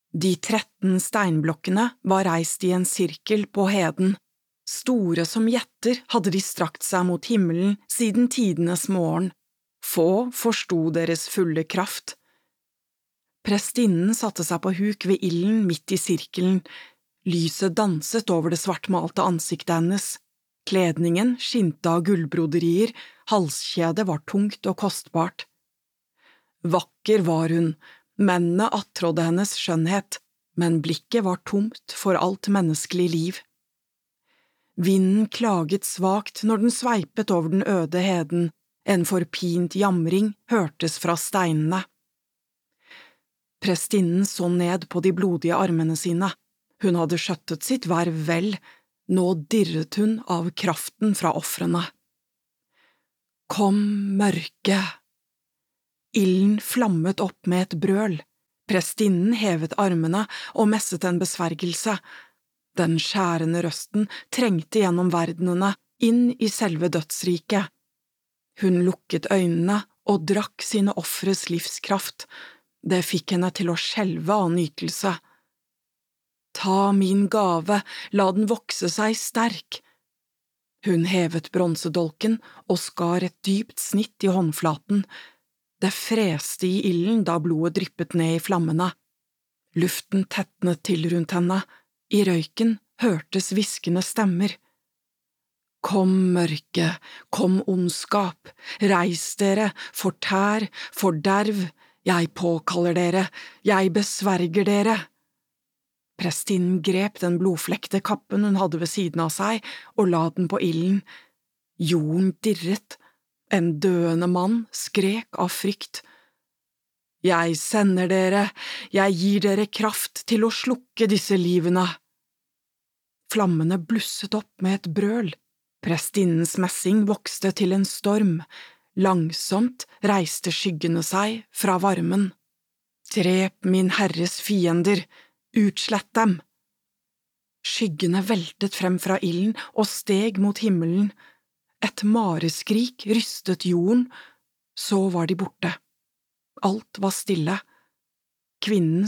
De 13 steinblokkene var reist i en sirkel på heden. Store som jetter hadde de strakt seg mot himmelen siden tidenes morgen. Få forsto deres fulle kraft. Prestinnen satte seg på huk ved ilden midt i sirkelen. Lyset danset over det svartmalte ansiktet hennes. Kledningen skinte av gullbroderier, halskjedet var tungt og kostbart. Vakker var hun, mennene attrådde hennes skjønnhet, men blikket var tomt for alt menneskelig liv. Vinden klaget svakt når den sveipet over den øde heden, en forpint jamring hørtes fra steinene. Prestinnen så ned på de blodige armene sine. Hun hadde skjøttet sitt verv vel, nå dirret hun av kraften fra ofrene. Kom, mørke! Ilden flammet opp med et brøl. Prestinnen hevet armene og messet en besvergelse. Den skjærende røsten trengte gjennom verdenene, inn i selve dødsriket. Hun lukket øynene og drakk sine ofres livskraft. Det fikk henne til å skjelve av nytelse. Ta min gave, la den vokse seg sterk. Hun hevet bronsedolken og skar et dypt snitt i håndflaten. Det freste i ilden da blodet dryppet ned i flammene. Luften tetnet til rundt henne. I røyken hørtes hviskende stemmer. Kom, mørke, kom, ondskap, reis dere, fortær, forderv, jeg påkaller dere, jeg besverger dere. Prestinnen grep den blodflekte kappen hun hadde ved siden av seg, og la den på ilden. Jorden dirret. En døende mann skrek av frykt. Jeg sender dere, jeg gir dere kraft til å slukke disse livene. Flammene blusset opp med et brøl. Prestinnens messing vokste til en storm. Langsomt reiste skyggene seg fra varmen. Drep min herres fiender, utslett dem! Skyggene veltet frem fra ilden og steg mot himmelen. Et mareskrik rystet jorden, så var de borte. Alt var stille. Kvinnen